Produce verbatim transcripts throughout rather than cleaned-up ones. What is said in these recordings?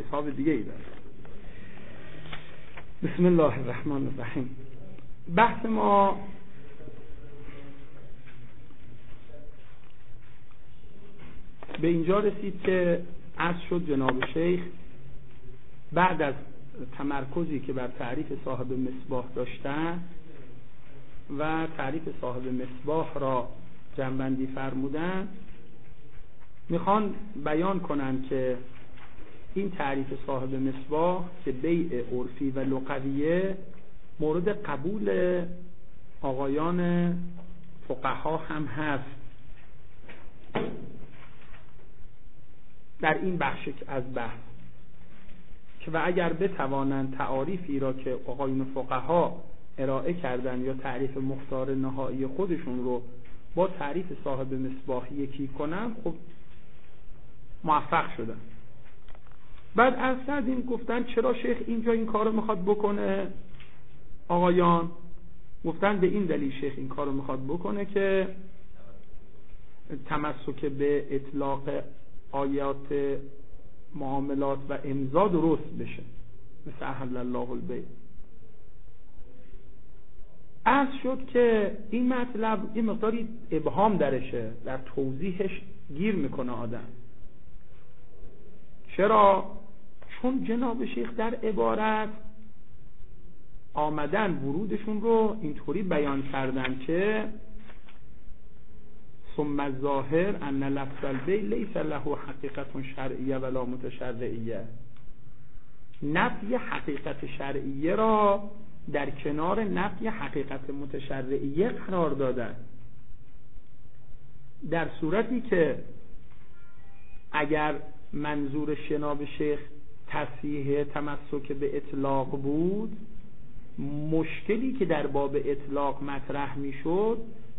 کتاب دیگه ای داره. بسم الله الرحمن الرحیم. بحث ما به اینجا رسید که عرض شد جناب شیخ بعد از تمرکزی که بر تعریف صاحب مصباح داشتن و تعریف صاحب مصباح را جمع‌بندی فرمودن، میخوان بیان کنن که این تعریف صاحب مصباح که بیع عرفی و لغویه مورد قبول آقایان فقها هم هست. در این بخش از بحث که و اگر بتوانند تعاریفی را که آقایان فقها ارائه کردن یا تعریف مختار نهایی خودشون رو با تعریف صاحب مصباح یکی کنن، خب موفق شدن. بعد از این گفتن چرا شیخ اینجا این کارو میخواد بکنه؟ آقایان گفتن به این دلیل شیخ این کارو میخواد بکنه که تمسک به اطلاق آیات معاملات و امضا درست بشه، مثل احل الله البیع. عرض شد که این مطلب یه مقداری ابهام درشه، در توضیحش گیر میکنه آدم. چرا؟ چون جناب شیخ در عبارت آمدن ورودشون رو اینطوری بیان کردن که ثم الظاهر ان لفظ البیع لیس له حقیقت شرعیه ولا متشرعیه. نفی حقیقت شرعیه را در کنار نفی حقیقت متشرعیه قرار دادن، در صورتی که اگر منظور جناب شیخ تصحیح تمسک به اطلاق بود، مشکلی که در باب اطلاق مطرح میشد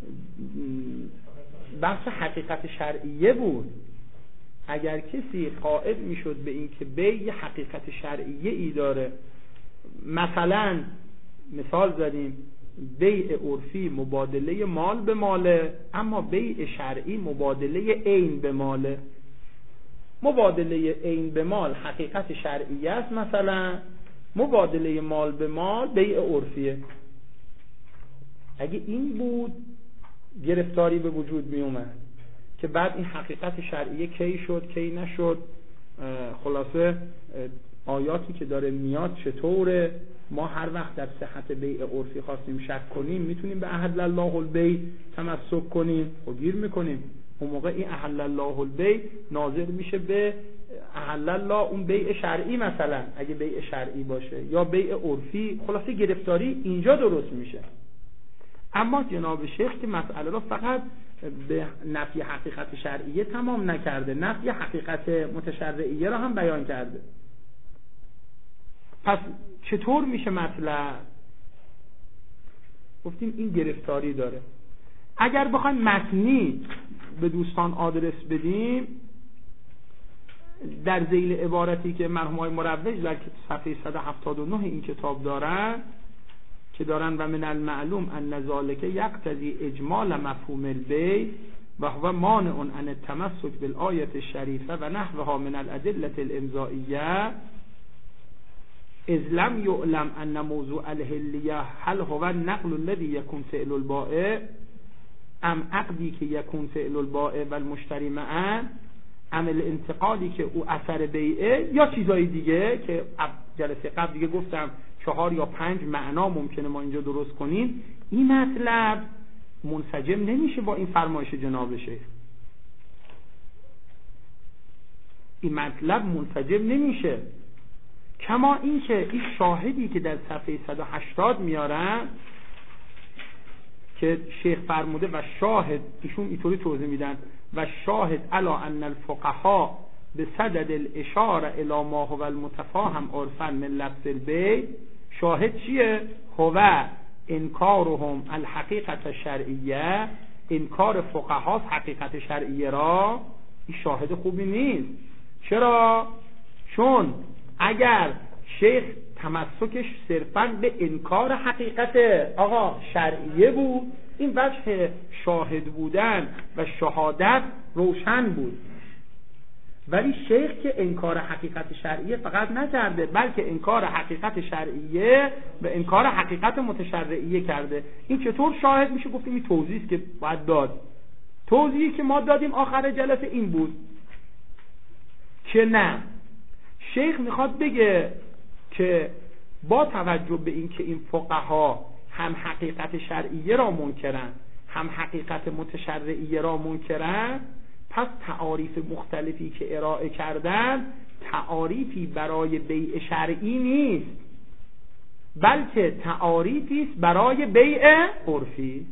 بحث حقیقت شرعیه بود. اگر کسی قائل میشد به این که بیع حقیقت شرعیه ای داره، مثلا مثال زدیم بیع عرفی مبادله مال به ماله، اما بیع شرعی مبادله عین به ماله. مبادله عین به مال حقیقت شرعیه است، مثلا مبادله مال به مال بیع عرفیه. اگه این بود گرفتاری به وجود می اومد که بعد این حقیقت شرعیه کی شد کی نشد، خلاصه آیاتی که داره میاد چطوره، ما هر وقت در صحت بیع عرفی خواستیم شک کنیم میتونیم به احل الله البیع تمسک کنیم و گیر میکنیم. اون موقع این احل الله البیع ناظر میشه به احل الله اون بیع شرعی، مثلا اگه بیع شرعی باشه یا بیع عرفی، خلاصه گرفتاری اینجا درست میشه. اما جناب شیخ که مسئله رو فقط به نفی حقیقت شرعیه تمام نکرده، نفی حقیقت متشرعیه را هم بیان کرده. پس چطور میشه مطلب؟ گفتیم این گرفتاری داره. اگر بخوایم متنی به دوستان آدرس بدیم، در ذیل عبارتی که مرحوم آقای مروج در صفحه صد و هفتاد و نه این کتاب دارن که دارن و من المعلوم ان ذلک یقتضی اجمال مفهوم البیع و هو مانع عن التمسک بالآیه الشریفه و نحوها من الادله الامضائیه اذ لم یعلم ان موضوع الحلیه هل هو النقل الذي یکون فعل البائع ام عقدی که یکون فعل البائع و المشتری معا ام الانتقالی که او اثر بیعه یا چیزای دیگه که جلسه قبل دیگه گفتم چهار یا پنج معنا ممکنه ما اینجا درست کنیم. این مطلب منسجم نمیشه با این فرمایش جناب شیخ. این مطلب منسجم نمیشه. کما این که این شاهدی که در صفحه صد و هشتاد میارن که شیخ فرموده و شاهد، ایشون اینطوری توضیح میدن و شاهد علا ان الفقهاء به صدد الاشاره الى ما هو المتفاهم عرفا من لفظ البیع. شاهد چیه؟ هو انکارهم الحقیقت شرعیه، انکار فقهاست حقیقت شرعیه را. این شاهد خوبی نیست. چرا؟ چون اگر شیخ تمسکش صرفاً به انکار حقیقت آقا شرعیه بود، این وجه شاهد بودن و شهادت روشن بود. ولی شیخ که انکار حقیقت شرعیه فقط نکرده، بلکه انکار حقیقت شرعیه و انکار حقیقت متشرعیه کرده. این چطور شاهد میشه؟ گفتیم این توضیحی که باید داد. توضیحی که ما دادیم آخر جلسه این بود که نه، شیخ میخواد بگه که با توجه به این که این فقها هم حقیقت شرعیه را منکرن هم حقیقت متشرعیه را منکرن، پس تعاریف مختلفی که ارائه کردن تعاریفی برای بیع شرعی نیست، بلکه تعاریفی است برای بیع عرفی.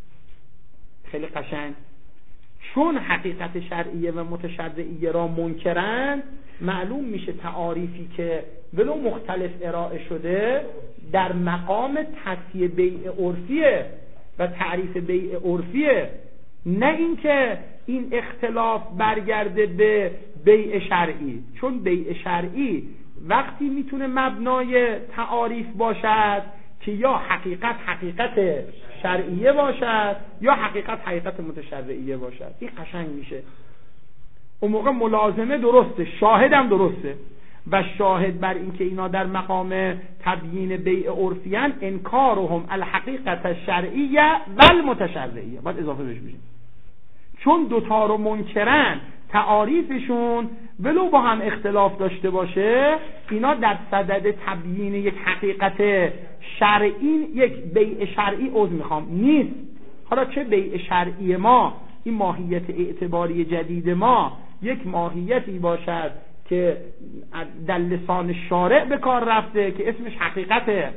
خیلی قشنگ. چون حقیقت شرعیه و متشرعیه را منکرن، معلوم میشه تعاریفی که ولو مختلف ارائه شده در مقام تصحیح بیع عرفیه و تعریف بیع عرفیه، نه اینکه این اختلاف برگرده به بیع شرعی. چون بیع شرعی وقتی میتونه مبنای تعاریف باشد که یا حقیقت حقیقت شرعیه باشد یا حقیقت حقیقت متشرعیه باشد. این قشنگ میشه. اون موقع ملازمه درسته، شاهدم درسته، و شاهد بر این که اینا در مقام تبیین بیع عرفیان انکارهم الحقیقت الشرعیه و المتشرعیه. باید اضافه بهش بگیم چون دوتا رو منکرن، تعاریفشون ولو با هم اختلاف داشته باشه، اینا در صدد تبیین یک حقیقت شرعی، یک بیع شرعی عذر میخوام نیست. حالا چه بیع شرعی ما، این ماهیت اعتباری جدید ما یک ماهیتی باشد که در لسان شارع به کار رفته که اسمش حقیقته،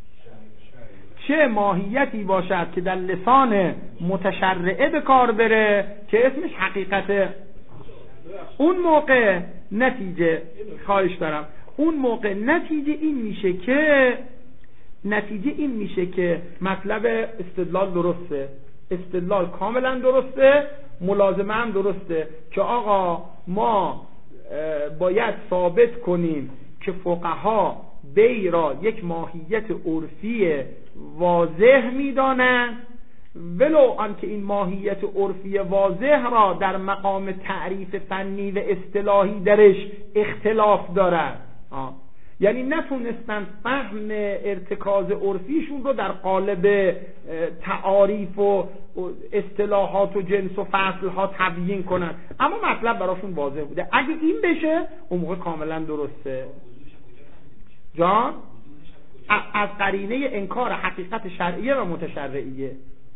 چه ماهیتی باشد که در لسان متشرعه به کار بره که اسمش حقیقته، اون موقع نتیجه خواهش دارم اون موقع نتیجه این میشه که نتیجه این میشه که مطلب استدلال درسته، استدلال کاملا درسته، ملازمه هم درسته که آقا ما باید ثابت کنیم که فقها بیع را یک ماهیت عرفی واضح میدانند، ولو آنکه این ماهیت عرفی واضح را در مقام تعریف فنی و اصطلاحی درش اختلاف دارد. آه. یعنی نتونستن فهم ارتکاز عرفیشون رو در قالب تعاریف و اصطلاحات و جنس و فصلها تبیین کنن، اما مطلب براشون واضح بوده. اگه این بشه اون موقع کاملا درسته. جان از قرینه انکار حقیقت شرعیه و متشرعیه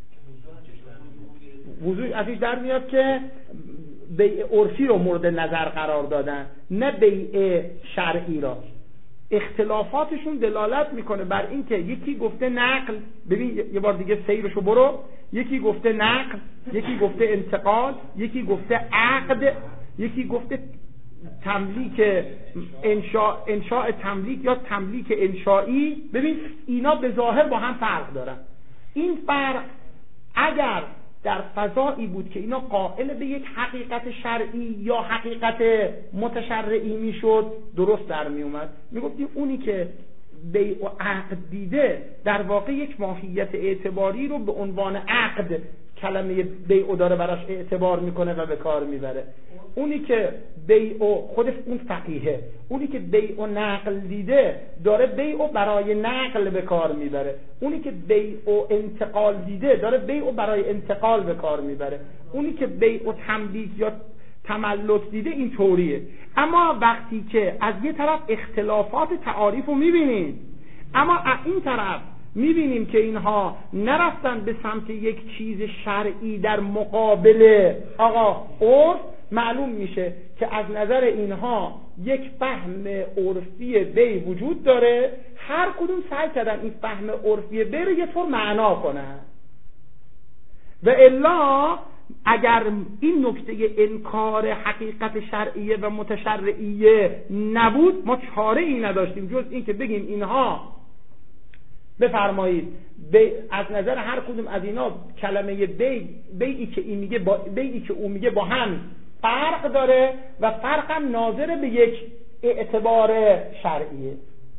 وضوح ازش در میاد که بیع عرفی رو مورد نظر قرار دادن، نه بیع شرعی را. اختلافاتشون دلالت میکنه بر این که یکی گفته نقل، ببین یه بار دیگه سیرشو برو، یکی گفته نقل، یکی گفته انتقال، یکی گفته عقد، یکی گفته تملیک انشاء انشاء تملیک یا تملیک انشایی. ببین اینا به ظاهر با هم فرق دارن. این فرق اگر در فضایی بود که اینا قائل به یک حقیقت شرعی یا حقیقت متشرعی میشد، درست در می اومد. میگفتیم اونی که بیع و عقد دیده در واقع یک ماهیت اعتباری رو به عنوان عقد، کلمه بیع داره براش اعتبار میکنه و به کار میبره. اونی که بیع خودش اون فقیهه، اونی که بیع و نقل دیده داره بیع برای نقل به کار میبره، اونی که بیع و انتقال دیده داره بیع برای انتقال به کار میبره، اونی که بیع و تملیک یا تملک دیده این طوریه. اما وقتی که از یه طرف اختلافات تعاریف رو میبینیم، اما از این طرف میبینیم که اینها نرفتن به سمت یک چیز شرعی در مقابل آقا عرف، معلوم میشه که از نظر اینها یک فهم عرفی بیع وجود داره، هر کدوم سعی کردن این فهم عرفی بیع رو یه طور معنا کنن. و الا اگر این نکته انکار حقیقت شرعیه و متشرعیه نبود، ما چاره ای نداشتیم جز این که بگیم اینها بفرمایید از نظر هر کدوم از اینا کلمه بیع، بیعی که این میگه با بیعی که اون میگه با هم فرق داره و فرق هم ناظر به یک اعتبار شرعیه.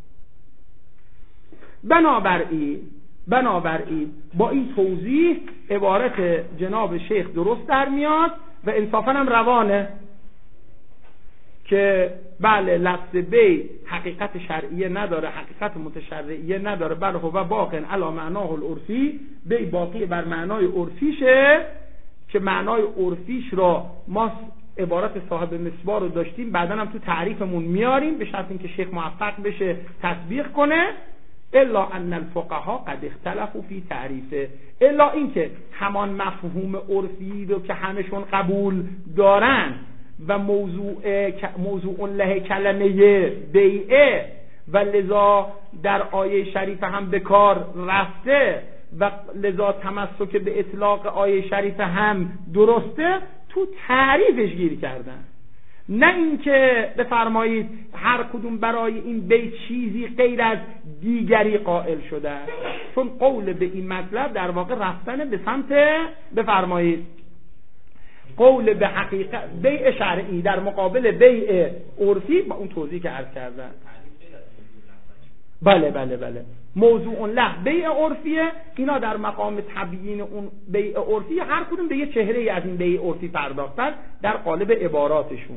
بنابراین بنابراین با این توضیح عبارت جناب شیخ درست در میاد و انصافا هم روانه. که بله لفظ بی حقیقت شرعیه نداره، حقیقت متشرعیه نداره، بله هو باقی علی معناه العرفی، بی باقی بر معنای عرفیشه که معنای عرفیش را ما عبارت صاحب مصباح رو داشتیم، بعدا هم تو تعریفمون میاریم به شرط اینکه شیخ موفق بشه تطبیق کنه. الا ان الفقهاء قد اختلفوا فی تعریفه، الا اینکه همان مفهوم عرفی رو که همشون قبول دارن و موضوع موضوع له کلمه بیعه و لذا در آیه شریف هم به کار رفته و لذا تمسک به اطلاق آیه شریف هم درسته، تو تعریفش گیر کردن. نه اینکه بفرمایید هر کدوم برای این بیت چیزی غیر از دیگری قائل شده، چون قول به این مطلب در واقع رفتن به سمت بفرمایید قول به حقیقت بیع شرعی در مقابل بیع عرفی با اون توضیح که عرض کردن. بله بله بله موضوع له بیع عرفیه، اینا در مقام تبیین اون بیع عرفی هر کدوم به یه چهره از این بیع عرفی پرداختن در قالب عباراتشون.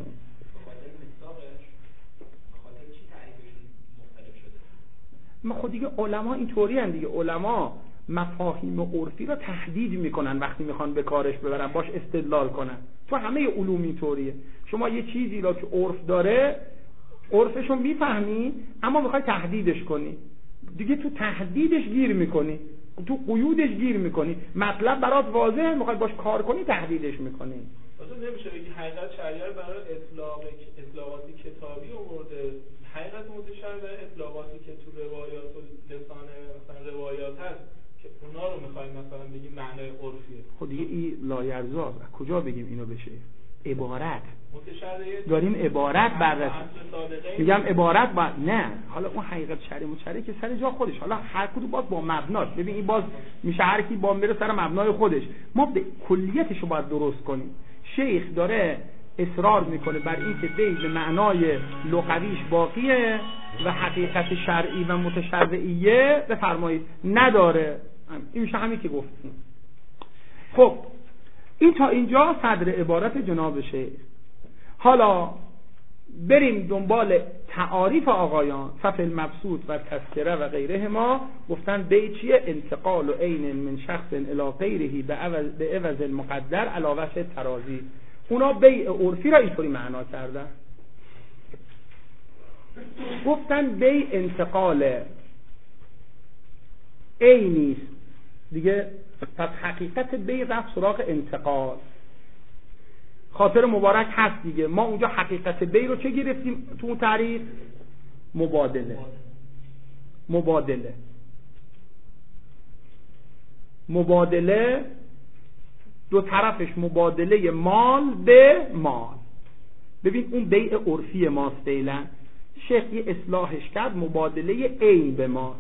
ما خود دیگه علما اینطوری هستند دیگه، علما مفاهیم عرفی را تحدید میکنن وقتی میخوان به کارش ببرن، باش استدلال کنن. تو همه علوم اینطوریه، شما یه چیزی را که عرف داره عرفشو میفهمی اما میخوای تحدیدش کنی، دیگه تو تحدیدش گیر میکنی، تو قیودش گیر میکنی، مطلب برات واضحه میخوای باش کار کنی تحدیدش میکنی. اصلا نمیشه بگی حقیقت شرعیه برای اطلاق اطلاقاتی کتابی آورده، حقیقت متشرع در اطلاقاتی که تو روایات و لسان مثلا روایات هست که اونا رو میخوایم مثلا بگیم معنای عرفیه. خب دیگه این لایرزاست، کجا بگیم اینو بشه؟ عبارت متشرعه داریم، عبارت بررسی میگم عبارت با نه، حالا اون حقیقت شرعی متشرعی که سر جا خودش، حالا هر کدوم باز با مبناش. ببین این باز میشه هر کی با بره سر مبنای خودش، ما به کلیتش رو باید درست کنیم. شیخ داره اصرار میکنه بر این که بیع به معنای لغویش باقیه و حقیقت شرعی و متشرعیه بفرمایید نداره. این میشه همین که گفتیم. خب این تا اینجا صدر عبارت جناب شیخ. حالا بریم دنبال تعاریف آقایان. صفحه المبسوط و تذکره و غیره ما گفتن بیع چیه؟ انتقال و عین من شخص الی غیره به عوض المقدر علی وجه ترازی. اونا بیع عرفی را اینطوری معنا کردن، گفتن بیع انتقال عینی دیگه، پس حقیقت بیع رفت سراغ انتقال. خاطر مبارک هست دیگه، ما اونجا حقیقت بیع رو چه گرفتیم تو اون تعریف؟ مبادله. مبادله مبادله دو طرفش مبادله مال به مال. ببین اون بیع عرفی ماست فعلا، شیخ یه اصلاحش کرد مبادله عین به مال.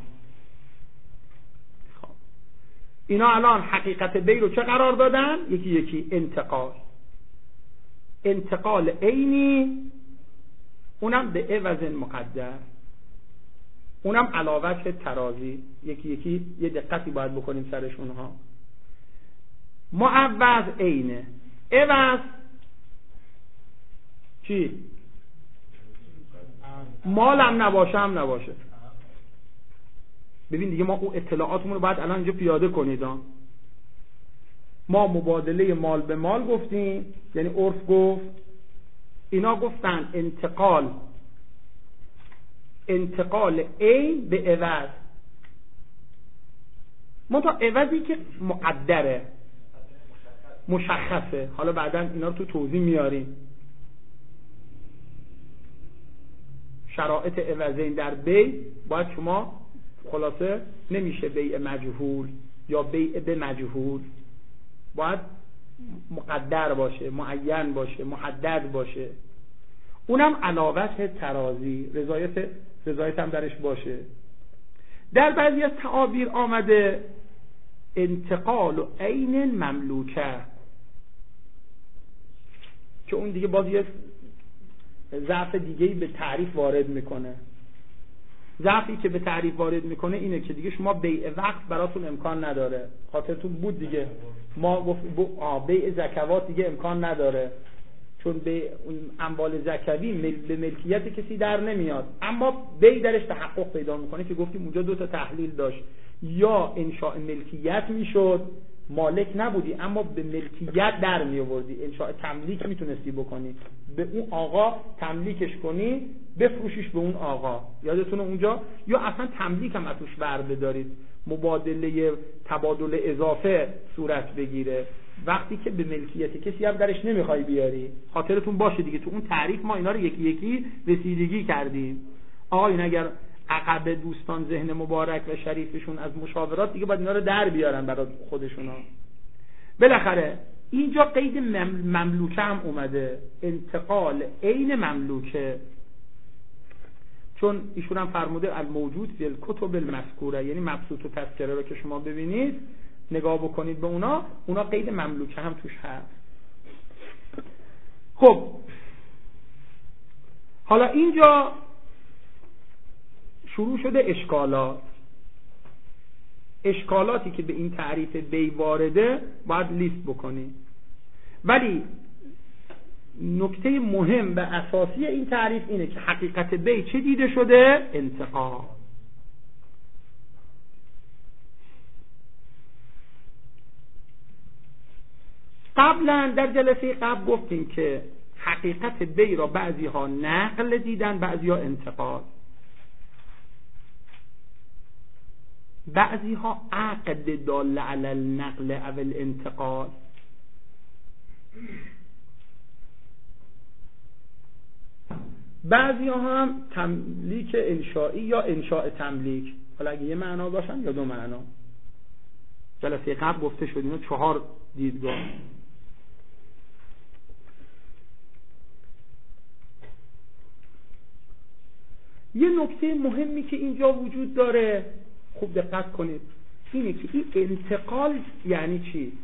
خب اینا الان حقیقت بیع رو چه قرار دادن؟ یکی یکی انتقال. انتقال عینی، اونم به عوض مقدر، اونم علاوه ترازی. یکی یکی یه دقتی باید بکنیم سرشون ها. معوض عینه، عوض چی؟ مال هم نباشه هم نباشه. ببین دیگه ما اون اطلاعاتمون رو باید الان اینجا پیاده کنید ها. ما مبادله مال به مال گفتیم، یعنی عرف گفت، اینا گفتن انتقال انتقال عین به عوض. منتها عوضی که مقدره مشخصه، حالا بعدا اینا رو تو توضیح میاریم. شرایط عوضین در بیع باید شما خلاصه نمیشه بیع مجهول یا بیع به مجهول، باید مقدر باشه، معین باشه، محدد باشه. اونم علاوه ترازی، رضایت رضایت هم درش باشه. در بعضی از تعابیر آمده انتقال و عین مملوکه، که اون دیگه باز یه ضعف دیگه‌ای به تعریف وارد میکنه. ضعفی که به تعریف وارد میکنه اینه که دیگه شما بیع وقت براتون امکان نداره. خاطرتون بود دیگه ما گفت بیع زکوات دیگه امکان نداره، چون به اموال زکوی مل... به ملکیت کسی در نمیاد، اما بی درش تحقق پیدا میکنه که گفتیم اونجا دو تا تحلیل داشت، یا انشاء ملکیت میشد، مالک نبودی اما به ملکیت در می آوردی، انشاء تملیک میتونستی بکنی، به اون آقا تملیکش کنی بفروشیش به اون آقا، یادتونه اونجا، یا اصلا تملیک هم ازش ورده دارید، مبادله تبادل اضافه صورت بگیره وقتی که به ملکیت کسی هم درش نمیخوای بیاری. خاطرتون باشه دیگه تو اون تعریف ما اینا رو یکی یکی رسیدگی کردیم. آقایون اگر عقب دوستان ذهن مبارک و شریفشون از مشاورات دیگه باید اینا رو در بیارن برای خودشونا. بالاخره اینجا قید مملوکه هم اومده، انتقال عین مملوکه، چون ایشون هم فرموده الموجود فی الکتب المذکوره، یعنی مبسوط و تذکره رو که شما ببینید نگاه بکنید به اونا، اونا قید مملوکه هم توش هست. خب حالا اینجا شروع شده اشکالات، اشکالاتی که به این تعریف بی وارده باید لیست بکنید. ولی نکته مهم و اساسی این تعریف اینه که حقیقت بی چه دیده شده؟ انتقال. قبلا در جلسه قبل گفتیم که حقیقت بی را بعضی ها نقل دیدن، بعضی ها انتقال، بعضی ها عقد دال علی النقل او الانتقال، بعضی ها هم تملیک انشائی یا انشاء تملیک، حالا اگه یه معنا باشن یا دو معنا. جلسه قبل گفته شد اینا چهار دیدگاه. یه نکته مهمی که اینجا وجود داره خوب دقت کنید اینه که این انتقال یعنی چی؟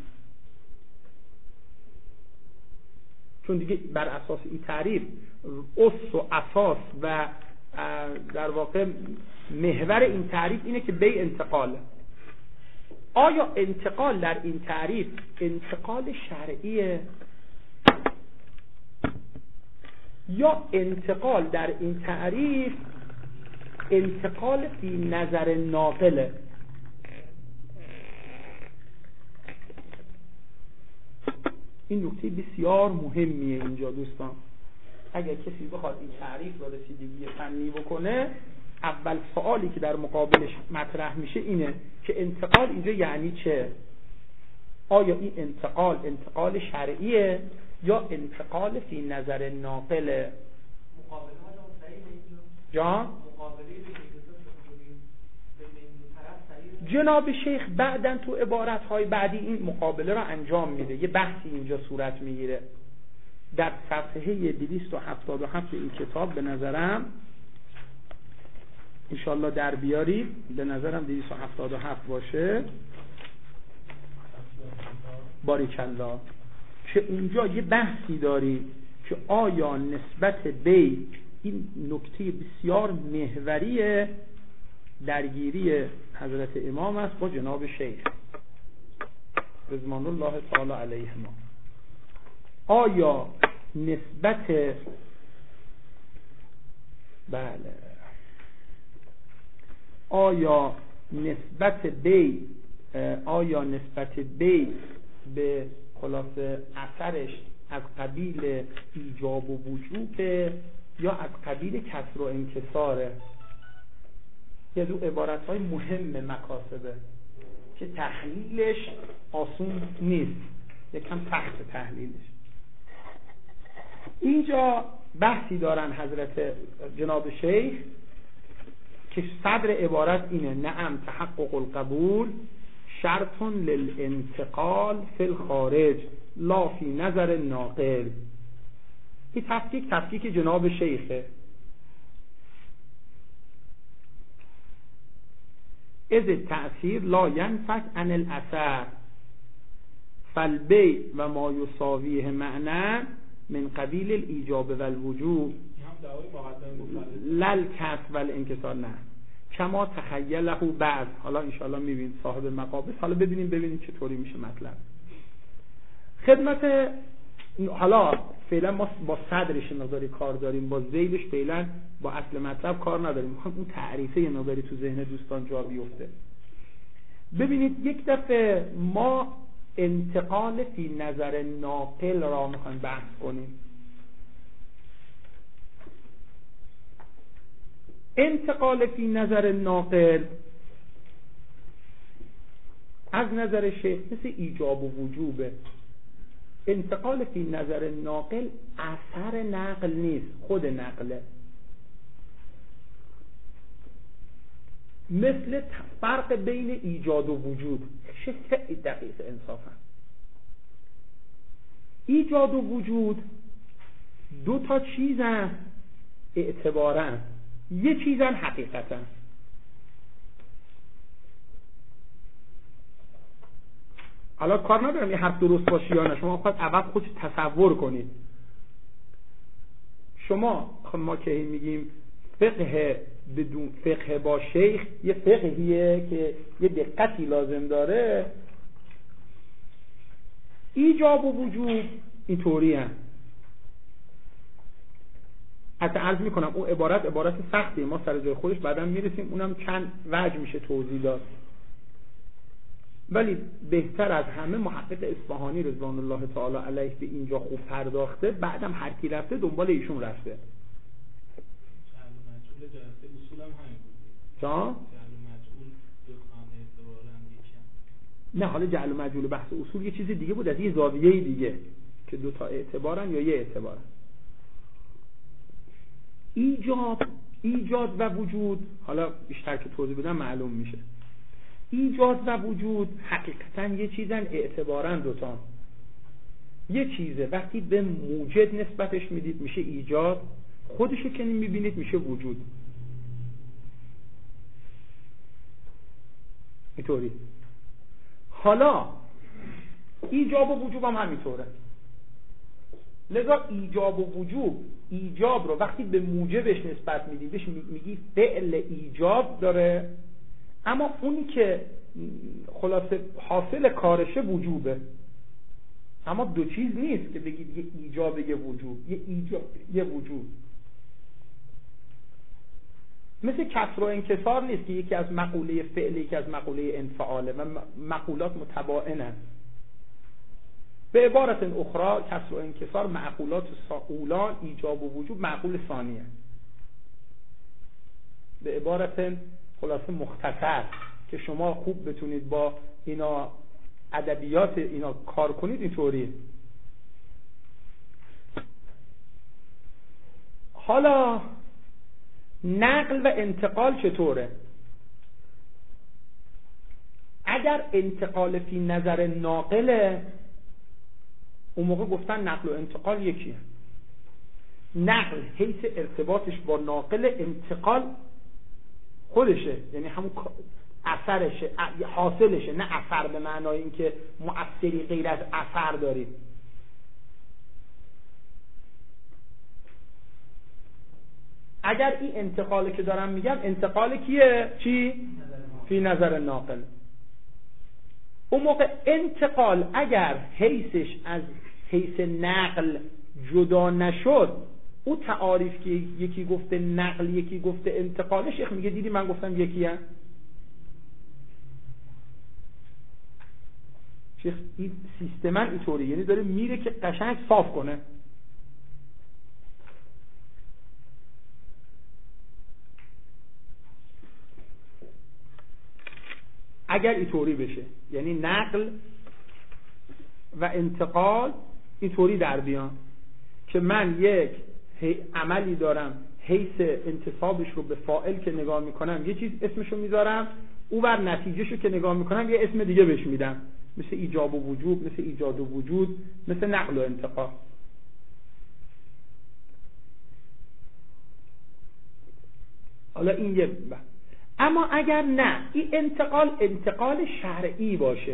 چون دیگه بر اساس این تعریف اس و اساس و در واقع محور این تعریف اینه که بی انتقاله. آیا انتقال در این تعریف انتقال شرعیه یا انتقال در این تعریف انتقال فی نظر ناقله؟ این نکته بسیار مهمیه اینجا دوستان. اگر کسی بخواد این تعریف را رسیدگی فنی بکنه، اول سوالی که در مقابلش مطرح میشه اینه که انتقال اینجا یعنی چه؟ آیا این انتقال انتقال شرعیه یا انتقال فی نظر ناقله؟ مقابله ها جان؟ مقابله جناب شیخ بعدن تو عبارت‌های بعدی این مقابله را انجام میده، یه بحثی اینجا صورت میگیره در صفحه دویست و هفتاد و هفت این کتاب. به نظرم انشالله در بیارید، به نظرم دویست و هفتاد و هفت باشه، باریکالله، که اونجا یه بحثی داری که آیا نسبت بی، این نکته بسیار محوری درگیری حضرت امام است با جناب شیخ رضوان الله تعالی علیهما، آیا نسبت بله آیا نسبت بی آیا نسبت بی به خلاصه اثرش از قبیل ایجاب و وجوبه یا از قبیل کسر و انکساره؟ یه دو عبارت‌های مهم مکاسبه که تحلیلش آسون نیست، یکم سخت تحلیلش. اینجا بحثی دارن حضرت جناب شیخ که صدر عبارت اینه: نعم تحقق القبول شرط للانتقال فی الخارج لا فی نظر ناقل. این تفکیک تفکیک جناب شیخه. از التأثیر لا ينفك عن الاثر فالبیع و ما یساویه معنی من قبیل الایجاب و الوجوب للکسر و الانکسار، نه کما تخیله بعض. حالا انشاءالله میبین صاحب مقابل، حالا ببینیم ببینیم چطوری میشه مطلب. خدمت حالا فعلا ما با صدرش مقداری کار داریم، با ذیلش فعلا با اصل مطلب کار نداریم. میخوام اون تعریفه یه مقداری تو ذهن دوستان جا بیفته. ببینید یک دفعه ما انتقال فی نظر ناقل را میخوایم بحث کنیم. انتقال فی نظر ناقل از نظر شیخ مثل ایجاب و وجوبه. انتقال فی نظر ناقل اثر نقل نیست، خود نقله. مثل فرق بین ایجاد و وجود. خیلی دقیق انصافا. ایجاد و وجود دو تا چیزن اعتبارن، یه چیزن حقیقتن. حالا کار ندارم یه حرف درست باشه یا نه، شما خواهد اول خود تصور کنید. شما ما که میگیم فقه بدون فقه با شیخ، یه فقهیه که یه دقتی لازم داره. ایجاب و وجود اینطوری هم. حتی عرض میکنم اون عبارت عبارت سختیه، ما سر جای خودش بعدا میرسیم، اونم چند وجه میشه توضیح داد. ولی بهتر از همه محقق اصفهانی رضوان الله تعالی علیه به اینجا خوب پرداخته، بعدم هر کی رفته دنبال ایشون رفته. جعل و مجعول جلسه اصول هم همین بود. جا؟ جعل و مجعول دو خانه اعتبارا یکم. نه حالا جعل و مجعول بحث اصول یه چیز دیگه بود، از یه زاویه دیگه که دو تا اعتبارن یا یه اعتبارن. ایجاب ایجاد و وجود، حالا بیشتر که توضیح بدم معلوم میشه. ایجاد و وجود حقیقتا یه چیزن اعتبارن دوتا. یه چیزه وقتی به موجد نسبتش میدید میشه ایجاد، خودشو که میبینید میشه وجود. اینطوری. حالا ایجاب و وجوب هم همینطوره. لذا ایجاب و وجوب، ایجاب رو وقتی به موجبش نسبت میدی بهش میگی فعل ایجاب داره، اما اونی که خلاصه حاصل کارشه وجوبه. اما دو چیز نیست که بگید یه ایجاب یه وجوب، یه ایجاب یه وجوب. مثل کسر و انکسار نیست که یکی از مقوله فعل یکی از مقوله انفعاله و مقولات متباینن. به عبارت اخرى کسر و انکسار معقولات اولا، ایجاب و وجوب معقول ثانیه. به عبارت خلاصه مختصر که شما خوب بتونید با اینا ادبیات اینا کار کنید اینطوری. حالا نقل و انتقال چطوره؟ اگر انتقال فی نظر ناقله، اون موقع گفتن نقل و انتقال یکیه. نقل حیث ارتباطش با ناقل، انتقال خودشه، یعنی همون اثرشه، حاصلشه، نه اثر به معنای اینکه مؤثری غیر از اثر دارید. اگر این انتقاله که دارم میگم انتقال کیه؟ چی؟ فی نظر ناقل. اون موقع انتقال اگر حیثش از حیث نقل جدا نشد، او تعاریف که یکی گفته نقل یکی گفته انتقال، شیخ میگه دیدی من گفتم یکیه. شیخ این سیستما اینطوری، یعنی داره میره که قشنگ صاف کنه. اگر اینطوری بشه یعنی نقل و انتقال اینطوری در بیان که من یک عملی دارم حیث انتصابش رو به فاعل که نگاه میکنم یه چیز اسمشو میذارم، او بر نتیجهشو که نگاه میکنم یه اسم دیگه بهش میدم، مثل ایجاب و وجوب، مثل ایجاد و وجود، مثل نقل و انتقال. حالا این یه بحث. اما اگر نه این انتقال انتقال شرعی باشه،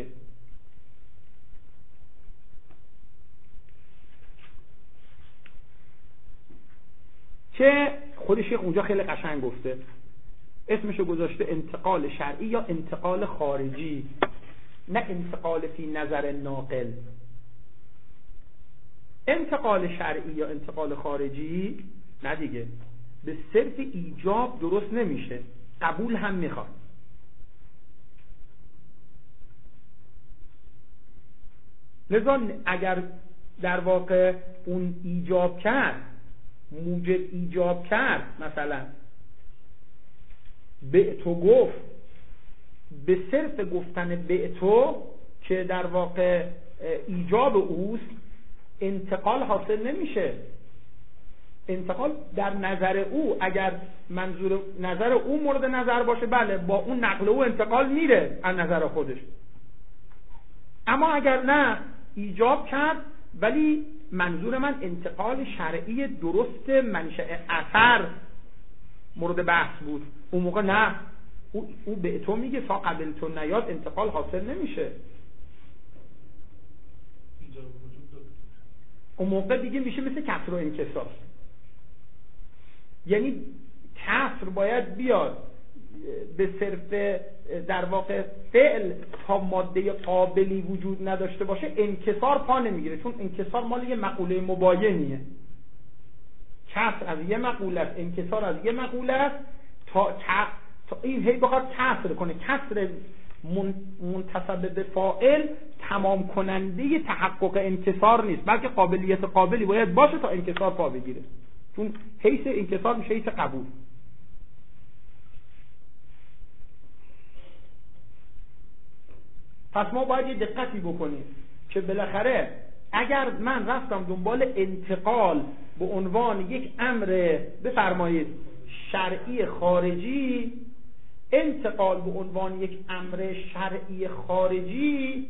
که خود شیخ اونجا خیلی قشنگ گفته، اسمشو گذاشته انتقال شرعی یا انتقال خارجی، نه انتقال فی نظر ناقل. انتقال شرعی یا انتقال خارجی نه دیگه، به صرف ایجاب درست نمیشه، قبول هم میخواد. لذا اگر در واقع اون ایجاب کرد، موجب ایجاب کرد، مثلا بعتو گفت، به صرف گفتن بعتو که در واقع ایجاب اوست، انتقال حاصل نمیشه. انتقال در نظر او، اگر منظور نظر او مورد نظر باشه، بله با اون نقل او انتقال میره از نظر خودش. اما اگر نه ایجاب کرد ولی منظور من انتقال شرعی درست منشأ اثر مورد بحث بود، اون موقع نه، او, او به تو میگه تا قبل تو نیاد انتقال حاصل نمیشه. اون موقع دیگه میشه مثل کسر و انکسار، یعنی کسر باید بیاد به صرف در واقع فعل تا ماده قابلی وجود نداشته باشه، انکسار پا نمیگیره، چون انکسار مال یه مقوله مباینیه. کسر از یه مقوله است، انکسار از یه مقوله است، تا, تا این هی بخواد کسر کنه. کسر منتسب به فاعل تمام کننده تحقق انکسار نیست، بلکه قابلیت قابلی باید باشه تا انکسار پا بگیره، چون حیث انکسار میشه حیث قبول. پس ما باید یه دقتی بکنیم که بالاخره اگر من رفتم دنبال انتقال به عنوان یک امر بفرمایید شرعی خارجی، انتقال به عنوان یک امر شرعی خارجی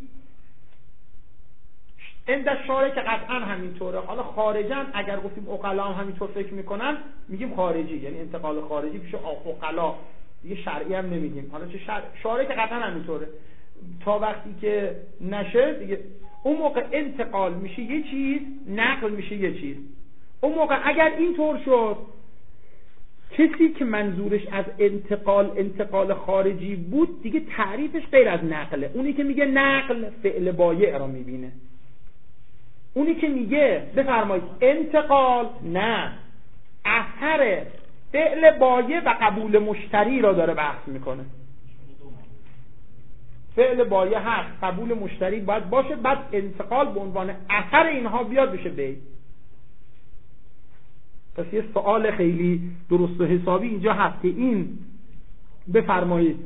عند شارع که قطعا همینطوره. حالا خارجن اگر گفتیم عقلا هم همینطور فکر میکنن میگیم خارجی، یعنی انتقال خارجی پیش عقلا، دیگه شرعی هم نمیگیم. حالا چه شرع شارع که قطعا همینطوره، تا وقتی که نشه دیگه اون موقع انتقال میشه یه چیز، نقل میشه یه چیز. اون موقع اگر اینطور شد کسی که منظورش از انتقال انتقال خارجی بود دیگه تعریفش غیر از نقله. اونی که میگه نقل فعل بایع را میبینه، اونی که میگه بفرمایید انتقال نه، اثر فعل بایع و قبول مشتری را داره بحث میکنه. فعل بایع هست، قبول مشتری باید باشه، بعد انتقال به عنوان اثر اینها بیاد بشه بیع. پس یه سوال خیلی درست و حسابی اینجا هست که این بفرمایید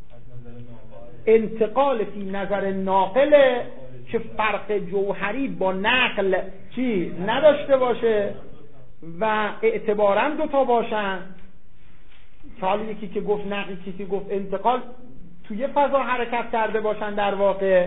انتقال فی نظر ناقله که فرق جوهری با نقل چی نداشته باشه و اعتباراً دوتا باشن. حالا یکی که گفت نقل، یکی که گفت انتقال، توی فضا حرکت کرده باشن در واقع.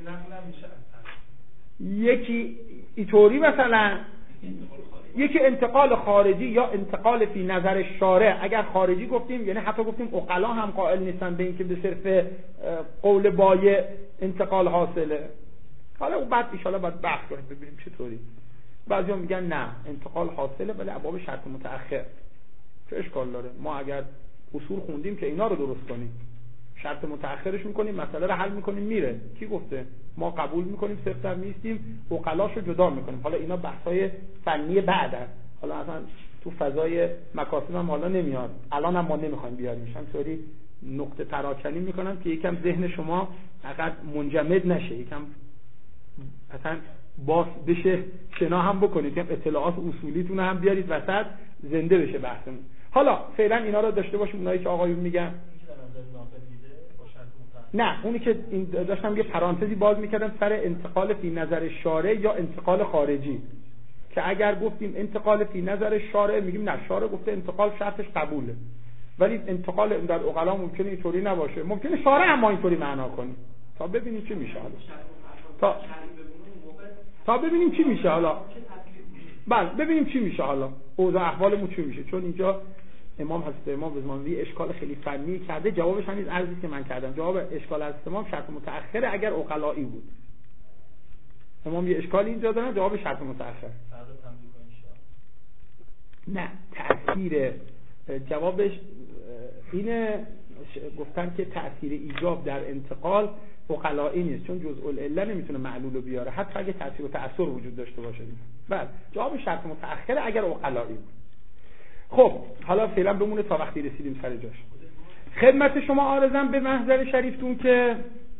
یکی اینطوری مثلا، یکی انتقال خارجی یا انتقال فی نظر شارع. اگر خارجی گفتیم یعنی حتی گفتیم عقلا هم قائل نیستن به این که به صرف قول بایع انتقال حاصله. حالا اون بعد ان شاء الله باید بحث کنیم ببینیم چطوری. بعضیا میگن نه انتقال حاصله ولی ابواب شرط متأخر. چه اشکال داره؟ ما اگر اصول خوندیم که اینا رو درست کنیم، شرط متأخرش میکنیم، مسئله رو حل میکنیم، میره. کی گفته؟ ما قبول میکنیم، صفر در نیستیم، عقلاشو جدا میکنیم. حالا اینا بحثای فنی بعدن، حالا اصلا تو فضای مکاسب هم حالا نمیاد، الان هم ما نمیخوایم بیاریمش. همینطوری نقطه پراکنی میکنم که یکم ذهن شما فقط منجمد نشه، یکم اصلا باز بشه، شنا هم بکنید، یکم اطلاعات اصولیتون هم بیارید وسط، زنده بشه بحثمون. حالا فعلا اینا رو داشته باشیم. اونایی که آقایون میگن نه، اونی که این داشتم یه پرانتزی باز میکردم سر انتقال فی نظر شارع یا انتقال خارجی، که اگر گفتیم انتقال فی نظر شارع میگیم نه، شارع گفته انتقال شرطش قبوله، ولی انتقال در عقلا ممکنه اینطوری نباشه، ممکنه شارع هم اینطوری معنا کنه. تا ببینیم چی میشه. حالا تا تا ببینیم چی میشه. حالا بله ببینیم چی میشه. حالا اوضاع احوالمون چی میشه، چون اینجا امام حضرت امام رضوانی اشکال خیلی فنی کرده. جوابش همین عرضی که من کردم. جواب اشکال حضرت امام شرط متأخره اگر عقلایی بود. امام یه اشکالی اینجا دارن، جواب شرط متأخر. نه، تأثیر جوابش اینه، گفتن که تأثیر ایجاب در انتقال عقلایی نیست، چون جزء العله نمیتونه معلول رو بیاره، حتی اگه تأثیر و تأثیر وجود داشته باشه. بله جواب شرط متأخر اگر عقلایی بود. خب حالا فعلا بمونه تا وقتی رسیدیم سر جاش. خدمت شما عارضم به محضر شریفتون که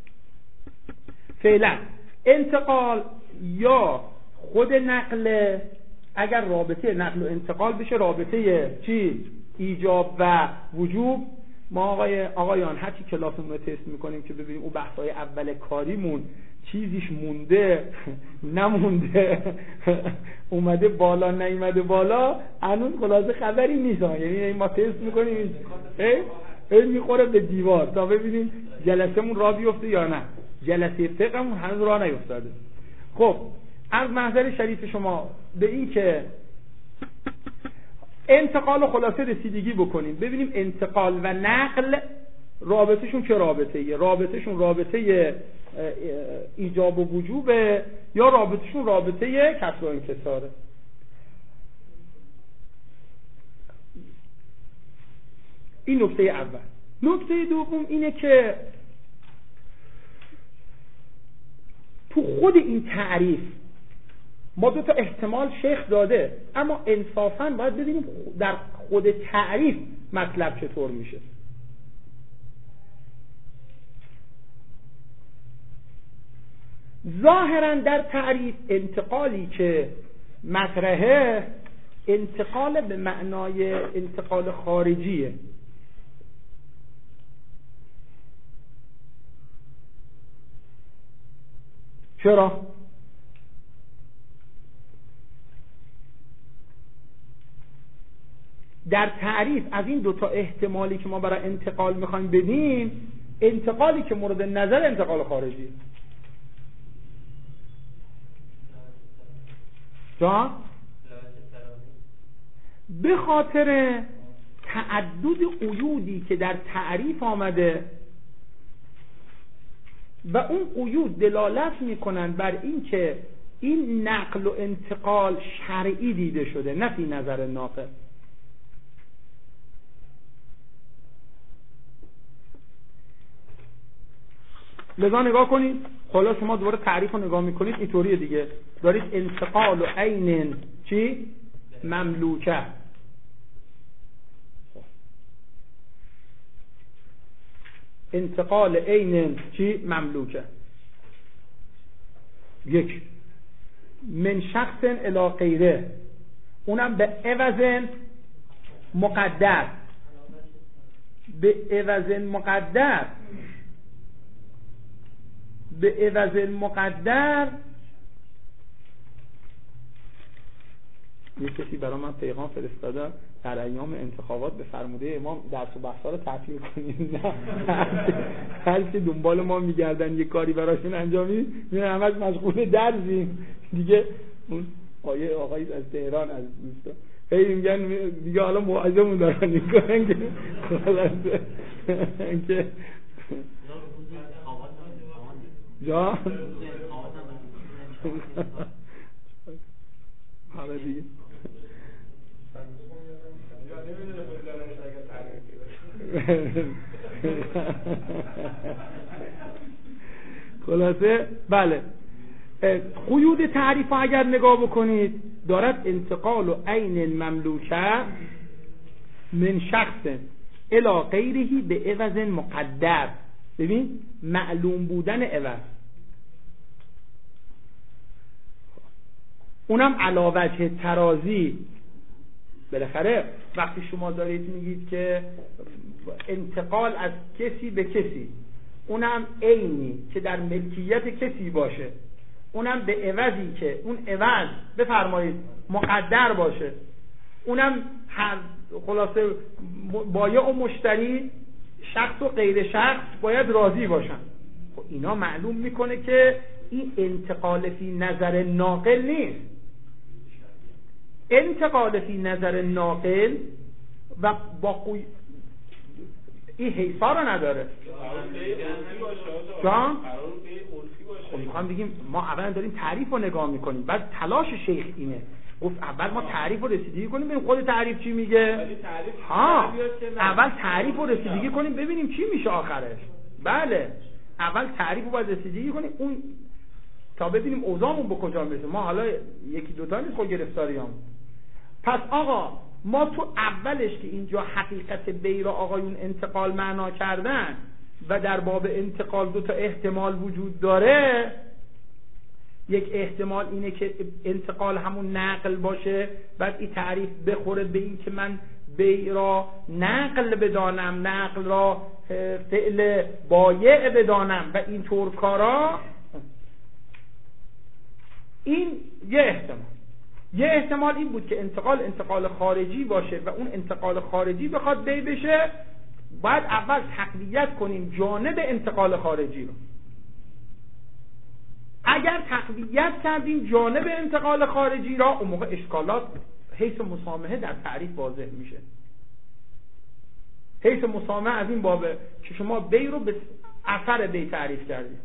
فعلا انتقال یا خود نقل، اگر رابطه نقل و انتقال بشه رابطه چی؟ ایجاب و وجوب، ما آقای آقایان هرچی کلاسمون رو تست میکنیم که ببینیم اون بحث‌های اول کاریمون چیزیش مونده نمونده اومده بالا نیومده بالا، هنوز خلاصه خبری نیست. یعنی ما تست میکنیم این میخوره به دیوار تا ببینیم جلسه‌مون راه بیفته یا نه. جلسه فقهمون هنوز راه نیفتاده. خب از محضر شریف شما به این که انتقال و خلاصه رسیدگی بکنیم، ببینیم انتقال و نقل رابطهشون چه رابطه ایه؟ رابطهشون رابطه ایجاب و وجوبه یا رابطهشون رابطه کسر و انکساره؟ این نکته اول. نکته دوم اینه که تو خود این تعریف ما دو تا احتمال شیخ داده، اما انصافاً باید ببینیم در خود تعریف مطلب چطور میشه. ظاهراً در تعریف انتقالی که مطرحه انتقال به معنای انتقال خارجیه. چرا؟ در تعریف از این دوتا احتمالی که ما برای انتقال میخوایم بدیم، انتقالی که مورد نظر انتقال خارجی. جا؟ به خاطر تعدد قیودی که در تعریف آمده و اون قیود دلالت میکنن بر این که این نقل و انتقال شرعی دیده شده، نه فی نظر ناقل. لذا نگاه کنید، حالا شما دوباره تعریف رو نگاه میکنید اینطوریه دیگه، دارید انتقال و عین چی؟ مملوکه. انتقال عین چی؟ مملوکه. یک من شخص الی غیره، اونم به عوض مقدر. به عوض مقدر به عوض مقدر یک کسی برای من پیغام فرستاده در ایام انتخابات به فرموده امام درس و بحثا رو تعطیل کنیم. نه هر کی دنبال ما میگردن یه کاری براشون انجام میدیم، میرن همش مشغول درسیم دیگه. اون آیه آقایی از تهران از دوستا هی میگن دیگه حالا موعظمون دارن میکنن که خلاصه که جا حالا دیگه خلاصه بله قیود تعریف اگر نگاه بکنید دارد انتقال و عین مملوکه من شخص الی غیره به عوض مقدر. ببین معلوم بودن عوض، اونم علی وجه ترازی. بالاخره وقتی شما دارید میگید که انتقال از کسی به کسی، اونم عینی که در ملکیت کسی باشه، اونم به عوضی که اون عوض بفرمایید مقدر باشه، اونم خلاصه بایع و مشتری شخص و غیر شخص باید راضی باشن. خب اینا معلوم میکنه که این انتقال فی نظر ناقل نیست. انتقال فی نظر ناقل و با قوی... این حیثا رو نداره. جان؟ خب میخوام بگیم ما اولا داریم تعریف رو نگاه میکنیم، بعد تلاش شیخ اینه گفت اول ما تعریف رو رسیدگی کنیم ببینیم خود تعریف چی میگه. ها اول تعریف رو رسیدگی کنیم ببینیم چی میشه آخرش. بله اول تعریف رو باید رسیدگی کنیم. اون تا ببینیم اوضاعمون به کجا میرسه. ما حالا یکی دوتا نیست خود گرفتاریام. پس آقا ما تو اولش که اینجا حقیقت بی را آقایون انتقال معنا کردن و در باب انتقال دو تا احتمال وجود داره. یک احتمال اینه که انتقال همون نقل باشه، بعد این تعریف بخوره به این که من بی را نقل بدانم، نقل را فعل بایع بدانم و این طور کارا. این یه احتمال. یه احتمال این بود که انتقال انتقال خارجی باشه و اون انتقال خارجی بخواد بی بشه، باید اول تقویت کنیم جانب انتقال خارجی رو. اگر تقویت کردیم جانب انتقال خارجی را، اون موقع اشکالات حیث مسامحه در تعریف واضح میشه. حیث مسامحه از این بابه که شما بی رو به اثر بی تعریف کردیم.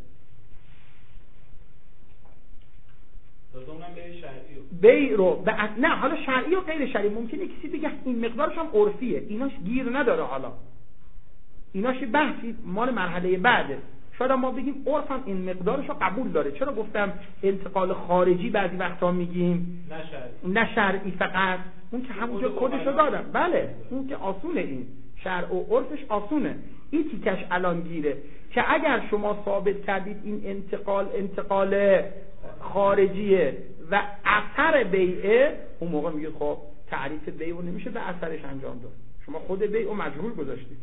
بی رو به ا... نه حالا شرعی و غیر شرعی ممکنه کسی بگه این مقدارش هم عرفیه، ایناش گیر نداره، حالا ایناش بحثی مال مرحله بعده. شاید ما بگیم عرف هم این مقدارش رو قبول داره. چرا گفتم انتقال خارجی بعضی وقتا میگیم نه شرعی، نه شرعی فقط، اون که همونجا کدشو دادم. بله اون که آسونه، این شرع و عرفش آسونه. این تیکش الان گیره که اگر شما ثابت کردید این انتقال انتقال خارجیه و اثر بیعه، اون موقع میگه خب تعریف بیعه نمیشه به اثرش انجام داد، شما خود بیعه مجهول گذاشتید.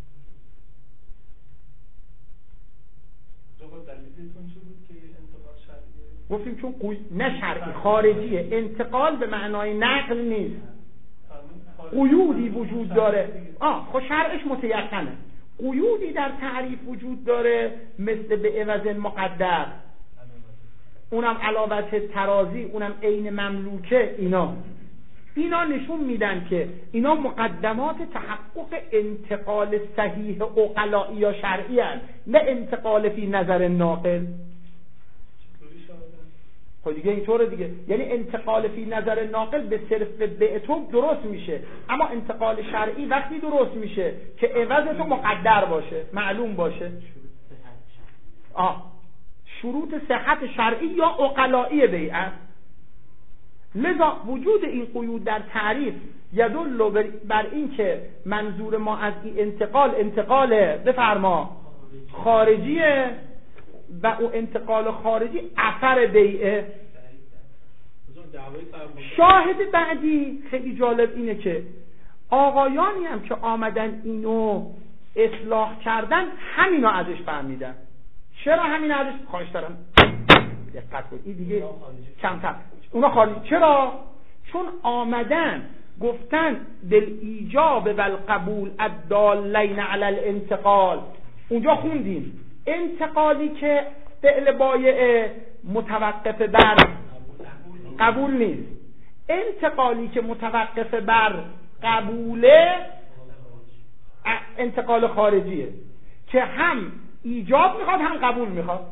گفتیم چون قوی... نه شرعی، خارجیه. انتقال به معنای نقل نیست، قیودی وجود داره. آه خب شرعش متیقنه، قیودی در تعریف وجود داره، مثل به عوض مقدر، اونم علاوه ترازی، اونم عین مملوکه. اینا اینا نشون میدن که اینا مقدمات تحقق انتقال صحیح عقلائی یا شرعی هست، نه انتقال فی نظر ناقل. خب دیگه اینطوره دیگه، یعنی انتقال فی نظر ناقل به صرف به تو درست میشه، اما انتقال شرعی وقتی درست میشه که عوض تو مقدر باشه، معلوم باشه. آه شروط صحت شرعی یا عقلائی بیعت. لذا وجود این قیود در تعریف یدل بر این که منظور ما از این انتقال انتقال بفرما خارجیه و او انتقال خارجی اثر بیعه. شاهد بعدی خیلی جالب اینه که آقایانی هم که آمدن اینو اصلاح کردن همینو ازش فهمیدن. چرا همین ازش؟ خواهش دارم دقت کنید، این دیگه کمتر اونا خارجی. چرا؟ چون آمدن گفتن دل ایجاب و القبول الدالین علی الانتقال. اونجا خوندیم انتقالی که فعل بایع متوقف بر قبول نیست، انتقالی که متوقف بر قبوله انتقال خارجیه که هم ایجاب میخواد هم قبول میخواد.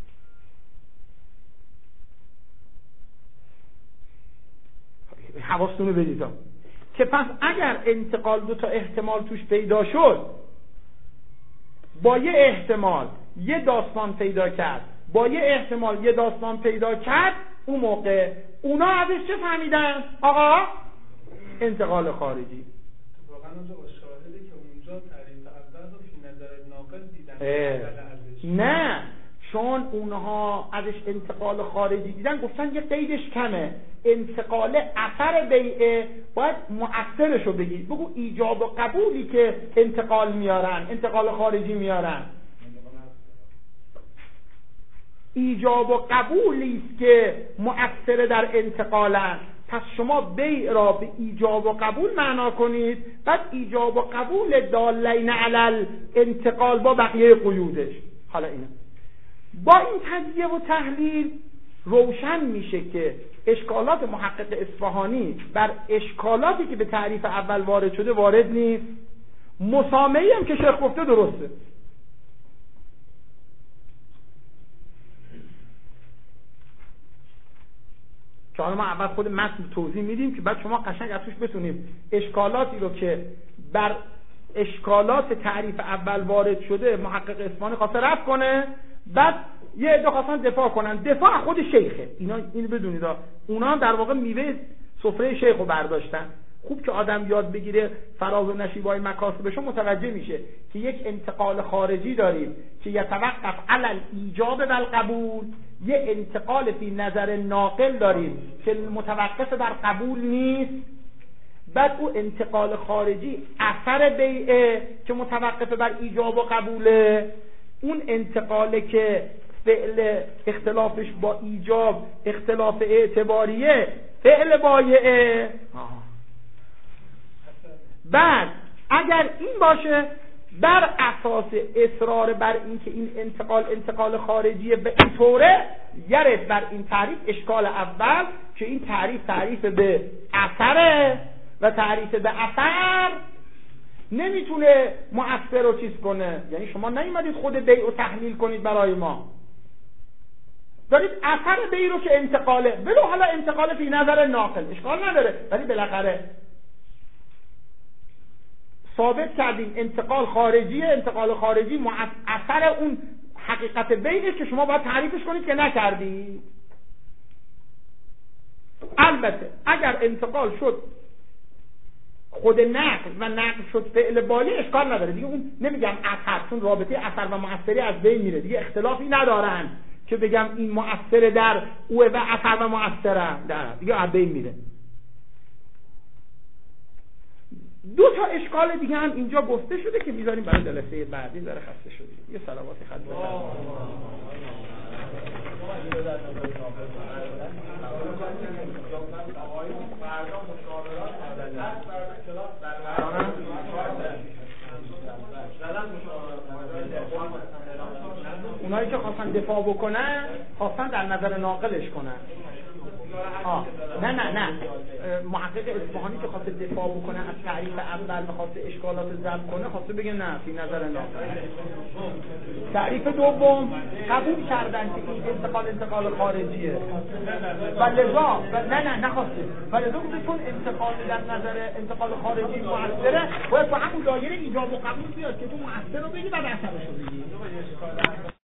حواستونو بدید که پس اگر انتقال دو تا احتمال توش پیدا شد، با یه احتمال یه داستان پیدا کرد، با یه احتمال یه داستان پیدا کرد، اون موقع اونا ازش چه فهمیدن؟ آقا انتقال خارجی. واقعا اونجا شاهده که اونجا تعریف اول رو فی نظر ناقل دیدن. نه، چون اونها ازش انتقال خارجی دیدن گفتن یه قیدش کمه، انتقال اثر بیعه باید مؤثرش رو بگید، بگو ایجاب و قبولی که انتقال میارن، انتقال خارجی میارن، ایجاب و قبولی است که مؤثر در انتقالن. پس شما بیع را به ایجاب و قبول معنا کنید، بعد ایجاب و قبول دالین علی انتقال با بقیه قیودش. حالا اینا با این تجزیه و تحلیل روشن میشه که اشکالات محقق اصفهانی بر اشکالاتی که به تعریف اول وارد شده وارد نیست. مسامعی هم که شیخ گفته درسته. که حالا ما اول خود متن توضیح میدیم که بعد شما قشنگ از توش بتونیم اشکالاتی رو که بر اشکالات تعریف اول وارد شده محقق اصفهانی خواسته رفع کنه، بعد یه عده خواستن دفاع کنن، دفاع خود شیخه. اینا اینو بدونید، اونا در واقع میوه سفره شیخ رو برداشتن. خوب که آدم یاد بگیره فراز و نشیبای مکاسبش متوجه میشه که یک انتقال خارجی داریم که یتوقف علی الایجاب و القبول، یه انتقال فی نظر ناقل داریم که متوقف بر قبول نیست. بعد او انتقال خارجی اثر بیعه که متوقف بر ایجاب و قبوله. اون انتقاله که فعل اختلافش با ایجاب اختلاف اعتباریه، فعل بایعه. بعد اگر این باشه، بر اساس اصرار بر این که این انتقال انتقال خارجیه به این طوره، یرد بر این تعریف اشکال اول که این تعریف تعریف به اثره و تعریف به اثر نمیتونه مؤثر رو چیز کنه. یعنی شما نیومدید خود بیع رو تحلیل کنید برای ما، دارید اثر بیع رو که انتقاله، ولو حالا انتقال فی نظر ناقل اشکال نداره، ولی بالاخره ثابت کردیم انتقال خارجیه، انتقال خارجی اثر اون حقیقت بیعه که شما باید تعریفش کنید که نکردید. البته اگر انتقال شد خود نقل و نقل شد فعل بالی اشکال نداره دیگه، اون نمیگم اثر، چون رابطه اثر و مؤثری از بین میره دیگه، اختلافی ندارن که بگم این مؤثر در اوه و اثر و مؤثره، در دیگه از بین میره. دو تا اشکال دیگه هم اینجا گفته شده که میذاریم برای جلسه بعدی، داره خسته شدیم. یه صلواتی خط اونایی که خواستن دفاع بکنن خواستن در نظر ناقلش کنن. آه. نه نه نه محقق اصفهانی که خواسته دفاع بکنه از تعریف اول و خواسته اشکالات ضرب کنه، خواسته بگه نه فی نظر ناقل. تعریف دوم قبول کردن که این انتقال انتقال خارجیه و لذا و نه نه نخواسته و لذا گفته چون انتقال در نظر انتقال خارجی مؤثره باید با همون دایره ایجاب و قبول بیاد که تو مؤثر رو بگی بعد اثرش رو بگی.